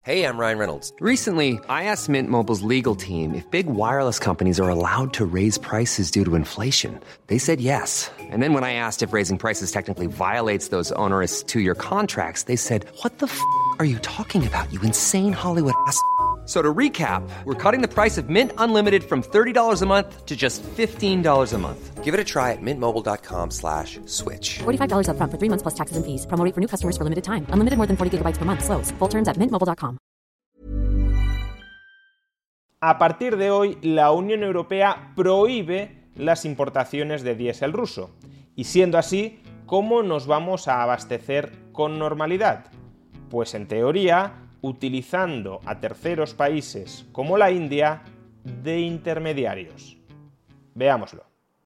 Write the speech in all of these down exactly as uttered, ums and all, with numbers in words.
Hey, I'm Ryan Reynolds. Recently, I asked Mint Mobile's legal team if big wireless companies are allowed to raise prices due to inflation. They said yes. And then when I asked if raising prices technically violates those onerous two-year contracts, they said, "What the f*** are you talking about, you insane Hollywood ass?" So to recap, we're cutting the price of Mint Unlimited from thirty dollars a month to just fifteen dollars a month. Give it a try at mintmobile.com slash switch. forty-five dollars up front for three months plus taxes and fees. Promo rate for new customers for limited time. Unlimited more than forty gigabytes per month. Slows full terms at mint mobile dot com. A partir de hoy, la Unión Europea prohíbe las importaciones de diésel ruso. Y siendo así, ¿cómo nos vamos a abastecer con normalidad? Pues en teoría, utilizando a terceros países como la India de intermediarios. Veámoslo.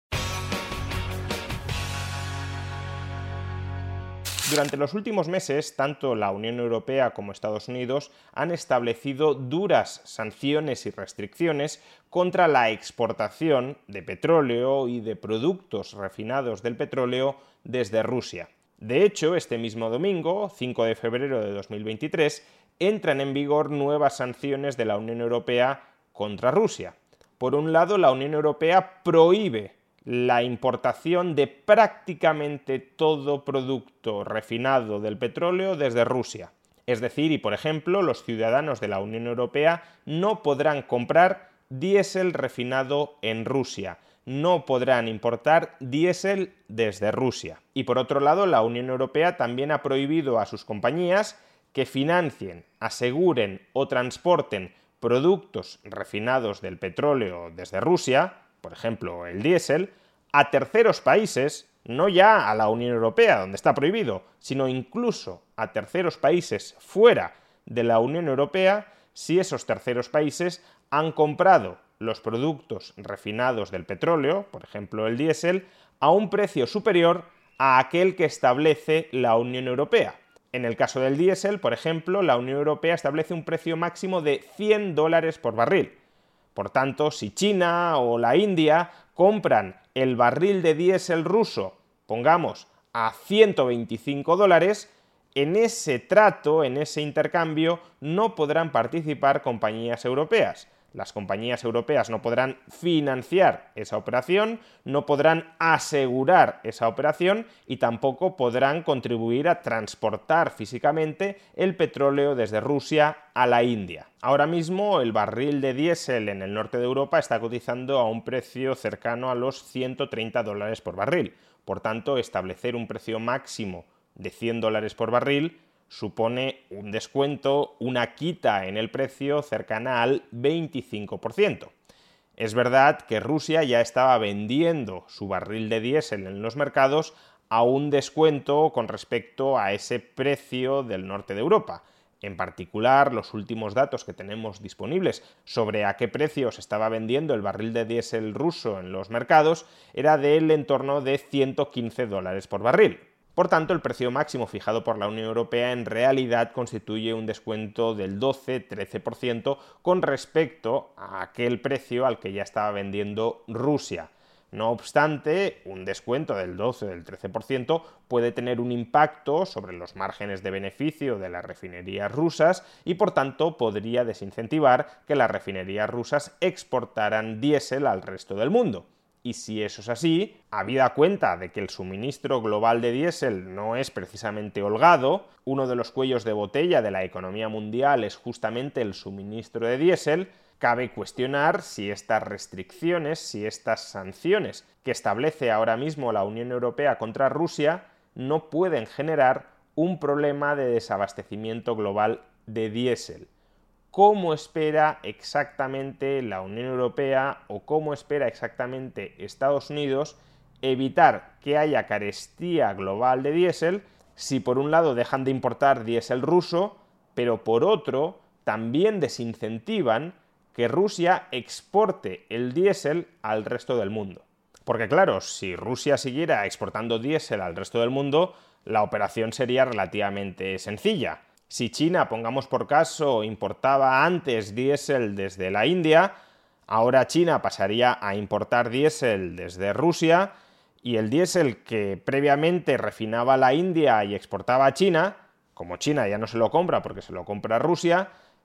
Durante los últimos meses, tanto la Unión Europea como Estados Unidos han establecido duras sanciones y restricciones contra la exportación de petróleo y de productos refinados del petróleo desde Rusia. De hecho, este mismo domingo, cinco de febrero de dos mil veintitrés, entran en vigor nuevas sanciones de la Unión Europea contra Rusia. Por un lado, la Unión Europea prohíbe la importación de prácticamente todo producto refinado del petróleo desde Rusia. Es decir, y por ejemplo, los ciudadanos de la Unión Europea no podrán comprar diésel refinado en Rusia, no podrán importar diésel desde Rusia. Y por otro lado, la Unión Europea también ha prohibido a sus compañías que financien, aseguren o transporten productos refinados del petróleo desde Rusia, por ejemplo el diésel, a terceros países, no ya a la Unión Europea, donde está prohibido, sino incluso a terceros países fuera de la Unión Europea, si esos terceros países han comprado los productos refinados del petróleo, por ejemplo el diésel, a un precio superior a aquel que establece la Unión Europea. En el caso del diésel, por ejemplo, la Unión Europea establece un precio máximo de cien dólares por barril. Por tanto, si China o la India compran el barril de diésel ruso, pongamos, a ciento veinticinco dólares, en ese trato, en ese intercambio, no podrán participar compañías europeas. Las compañías europeas no podrán financiar esa operación, no podrán asegurar esa operación y tampoco podrán contribuir a transportar físicamente el petróleo desde Rusia a la India. Ahora mismo el barril de diésel en el norte de Europa está cotizando a un precio cercano a los ciento treinta dólares por barril. Por tanto, establecer un precio máximo de cien dólares por barril supone un descuento, una quita en el precio cercana al veinticinco por ciento. Es verdad que Rusia ya estaba vendiendo su barril de diésel en los mercados a un descuento con respecto a ese precio del norte de Europa. En particular, los últimos datos que tenemos disponibles sobre a qué precio se estaba vendiendo el barril de diésel ruso en los mercados era del entorno de ciento quince dólares por barril. Por tanto, el precio máximo fijado por la Unión Europea en realidad constituye un descuento del doce a trece por ciento con respecto a aquel precio al que ya estaba vendiendo Rusia. No obstante, un descuento del doce o del trece por ciento puede tener un impacto sobre los márgenes de beneficio de las refinerías rusas y, por tanto, podría desincentivar que las refinerías rusas exportaran diésel al resto del mundo. Y si eso es así, habida cuenta de que el suministro global de diésel no es precisamente holgado, uno de los cuellos de botella de la economía mundial es justamente el suministro de diésel, cabe cuestionar si estas restricciones, si estas sanciones que establece ahora mismo la Unión Europea contra Rusia no pueden generar un problema de desabastecimiento global de diésel. ¿Cómo espera exactamente la Unión Europea o cómo espera exactamente Estados Unidos evitar que haya carestía global de diésel si por un lado dejan de importar diésel ruso, pero por otro también desincentivan que Rusia exporte el diésel al resto del mundo? Porque claro, si Rusia siguiera exportando diésel al resto del mundo, la operación sería relativamente sencilla. Si China, pongamos por caso, importaba antes diésel desde la India, ahora China pasaría a importar diésel desde Rusia y el diésel que previamente refinaba la India y exportaba a China, como China ya no se lo compra porque se lo compra Rusia,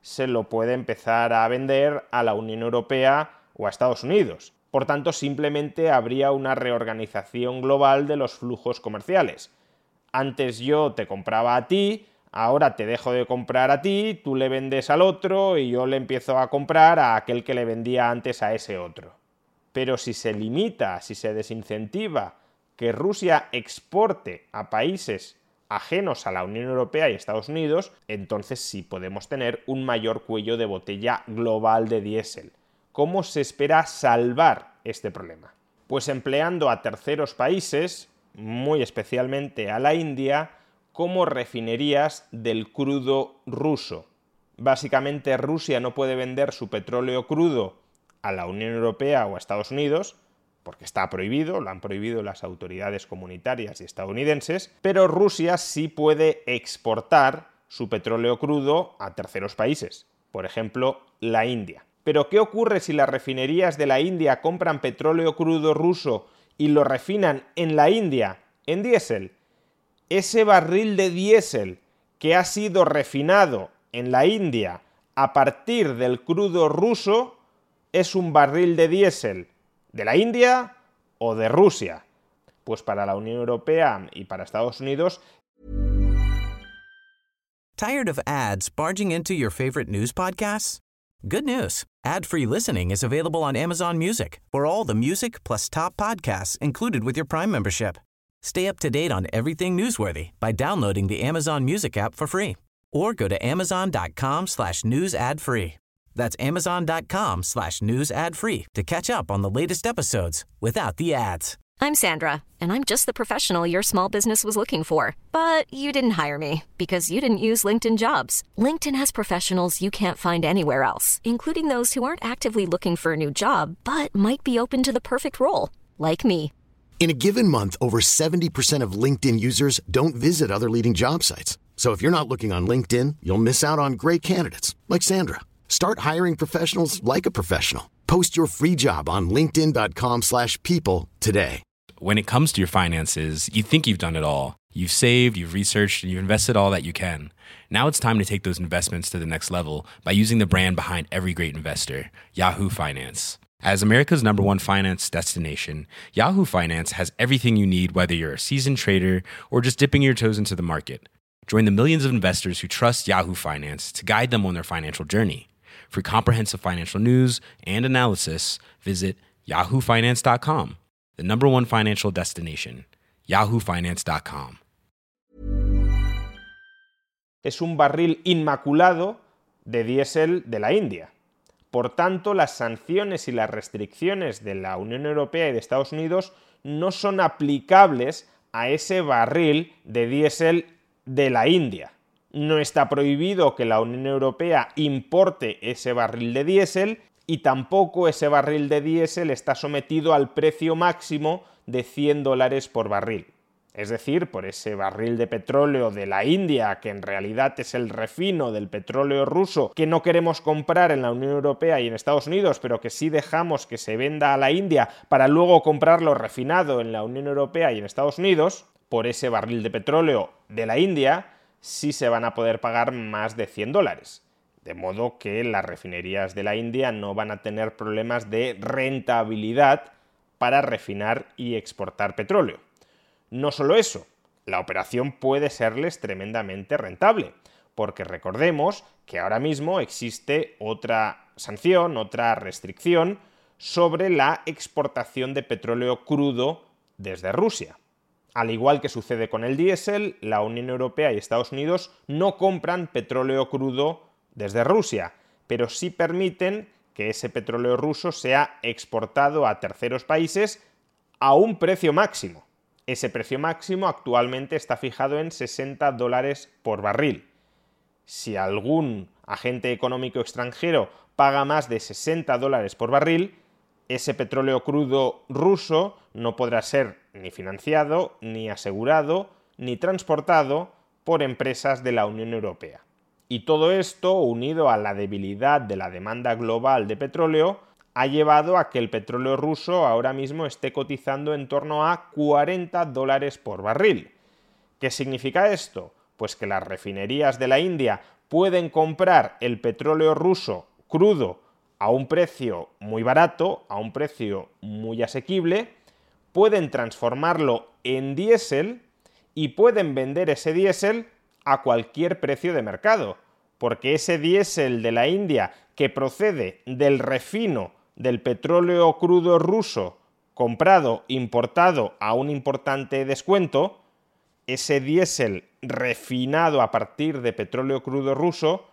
se lo puede empezar a vender a la Unión Europea o a Estados Unidos. Por tanto, simplemente habría una reorganización global de los flujos comerciales. Antes yo te compraba a ti, ahora te dejo de comprar a ti, tú le vendes al otro y yo le empiezo a comprar a aquel que le vendía antes a ese otro. Pero si se limita, si se desincentiva que Rusia exporte a países ajenos a la Unión Europea y Estados Unidos, entonces sí podemos tener un mayor cuello de botella global de diésel. ¿Cómo se espera salvar este problema? Pues empleando a terceros países, muy especialmente a la India, como refinerías del crudo ruso. Básicamente Rusia no puede vender su petróleo crudo a la Unión Europea o a Estados Unidos, porque está prohibido, lo han prohibido las autoridades comunitarias y estadounidenses, pero Rusia sí puede exportar su petróleo crudo a terceros países, por ejemplo, la India. Pero ¿qué ocurre si las refinerías de la India compran petróleo crudo ruso y lo refinan en la India en diésel? Ese barril de diésel que ha sido refinado en la India a partir del crudo ruso es un barril de diésel ¿de la India o de Rusia? Pues para la Unión Europea y para Estados Unidos. Tired of ads barging into your favorite news podcasts? Good news. Ad-free listening is available on Amazon Music for all the music plus top podcasts included with your Prime membership. Stay up to date on everything newsworthy by downloading the Amazon Music app for free or go to amazon.com slash news ad free. That's amazon.com slash news ad free to catch up on the latest episodes without the ads. I'm Sandra, and I'm just the professional your small business was looking for. But you didn't hire me because you didn't use LinkedIn Jobs. LinkedIn has professionals you can't find anywhere else, including those who aren't actively looking for a new job, but might be open to the perfect role, like me. In a given month, over seventy percent of LinkedIn users don't visit other leading job sites. So if you're not looking on LinkedIn, you'll miss out on great candidates like Sandra. Start hiring professionals like a professional. Post your free job on linkedin.com slash people today. When it comes to your finances, you think you've done it all. You've saved, you've researched, and you've invested all that you can. Now it's time to take those investments to the next level by using the brand behind every great investor, Yahoo Finance. As America's number one finance destination, Yahoo Finance has everything you need, whether you're a seasoned trader or just dipping your toes into the market. Join the millions of investors who trust Yahoo Finance to guide them on their financial journey. For comprehensive financial news and analysis, visit yahoo finance dot com, the number one financial destination, yahoo finance dot com. Es un barril inmaculado de diésel de la India. Por tanto, las sanciones y las restricciones de la Unión Europea y de Estados Unidos no son aplicables a ese barril de diésel de la India. No está prohibido que la Unión Europea importe ese barril de diésel y tampoco ese barril de diésel está sometido al precio máximo de cien dólares por barril. Es decir, por ese barril de petróleo de la India, que en realidad es el refino del petróleo ruso, que no queremos comprar en la Unión Europea y en Estados Unidos, pero que sí dejamos que se venda a la India para luego comprarlo refinado en la Unión Europea y en Estados Unidos, por ese barril de petróleo de la India, sí se van a poder pagar más de cien dólares. De modo que las refinerías de la India no van a tener problemas de rentabilidad para refinar y exportar petróleo. No solo eso, la operación puede serles tremendamente rentable, porque recordemos que ahora mismo existe otra sanción, otra restricción sobre la exportación de petróleo crudo desde Rusia. Al igual que sucede con el diésel, la Unión Europea y Estados Unidos no compran petróleo crudo desde Rusia, pero sí permiten que ese petróleo ruso sea exportado a terceros países a un precio máximo. Ese precio máximo actualmente está fijado en sesenta dólares por barril. Si algún agente económico extranjero paga más de sesenta dólares por barril, ese petróleo crudo ruso no podrá ser ni financiado, ni asegurado, ni transportado por empresas de la Unión Europea. Y todo esto, unido a la debilidad de la demanda global de petróleo, ha llevado a que el petróleo ruso ahora mismo esté cotizando en torno a cuarenta dólares por barril. ¿Qué significa esto? Pues que las refinerías de la India pueden comprar el petróleo ruso crudo a un precio muy barato, a un precio muy asequible, pueden transformarlo en diésel y pueden vender ese diésel a cualquier precio de mercado, porque ese diésel de la India que procede del refino del petróleo crudo ruso comprado, importado a un importante descuento, ese diésel refinado a partir de petróleo crudo ruso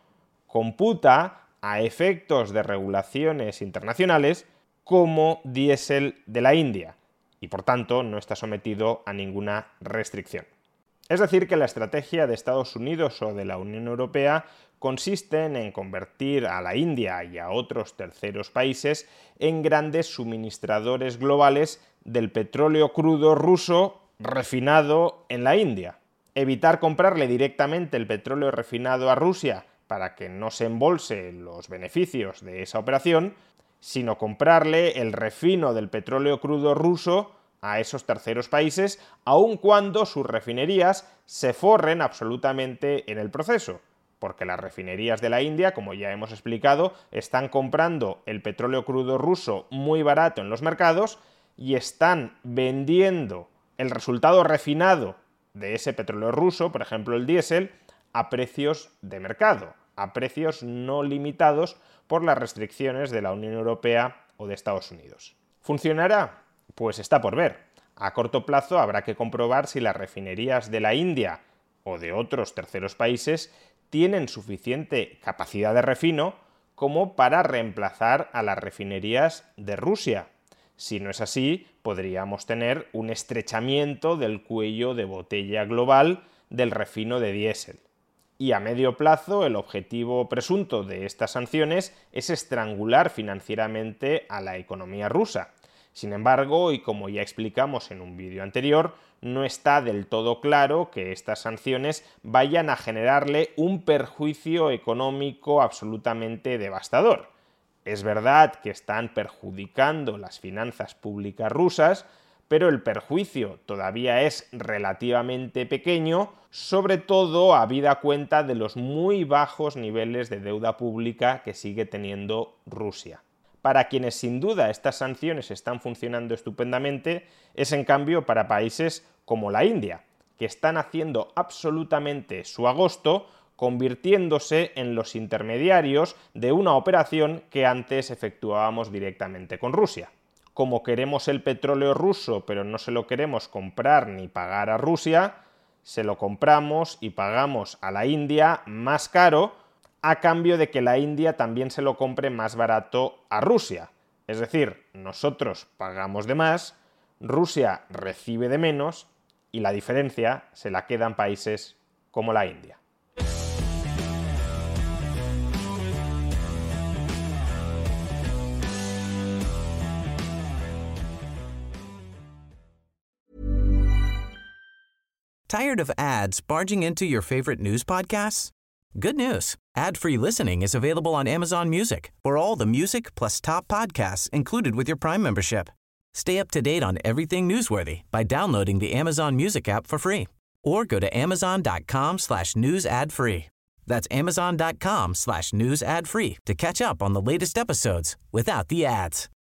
computa a efectos de regulaciones internacionales como diésel de la India y por tanto no está sometido a ninguna restricción. Es decir, que la estrategia de Estados Unidos o de la Unión Europea consiste en convertir a la India y a otros terceros países en grandes suministradores globales del petróleo crudo ruso refinado en la India. Evitar comprarle directamente el petróleo refinado a Rusia para que no se embolse los beneficios de esa operación, sino comprarle el refino del petróleo crudo ruso a esos terceros países, aun cuando sus refinerías se forren absolutamente en el proceso, porque las refinerías de la India, como ya hemos explicado, están comprando el petróleo crudo ruso muy barato en los mercados y están vendiendo el resultado refinado de ese petróleo ruso, por ejemplo el diésel, a precios de mercado, a precios no limitados por las restricciones de la Unión Europea o de Estados Unidos. ¿Funcionará? Pues está por ver. A corto plazo habrá que comprobar si las refinerías de la India o de otros terceros países tienen suficiente capacidad de refino como para reemplazar a las refinerías de Rusia. Si no es así, podríamos tener un estrechamiento del cuello de botella global del refino de diésel. Y a medio plazo, el objetivo presunto de estas sanciones es estrangular financieramente a la economía rusa. Sin embargo, y como ya explicamos en un vídeo anterior, no está del todo claro que estas sanciones vayan a generarle un perjuicio económico absolutamente devastador. Es verdad que están perjudicando las finanzas públicas rusas, pero el perjuicio todavía es relativamente pequeño, sobre todo habida cuenta de los muy bajos niveles de deuda pública que sigue teniendo Rusia. Para quienes sin duda estas sanciones están funcionando estupendamente, es en cambio para países como la India, que están haciendo absolutamente su agosto, convirtiéndose en los intermediarios de una operación que antes efectuábamos directamente con Rusia. Como queremos el petróleo ruso, pero no se lo queremos comprar ni pagar a Rusia, se lo compramos y pagamos a la India más caro, a cambio de que la India también se lo compre más barato a Rusia. Es decir, nosotros pagamos de más, Rusia recibe de menos y la diferencia se la quedan países como la India. Tired of ads barging into your favorite news podcasts? Good news. Ad-free listening is available on Amazon Music for all the music plus top podcasts included with your Prime membership. Stay up to date on everything newsworthy by downloading the Amazon Music app for free or go to amazon.com slash news ad free. That's amazon.com slash news ad free to catch up on the latest episodes without the ads.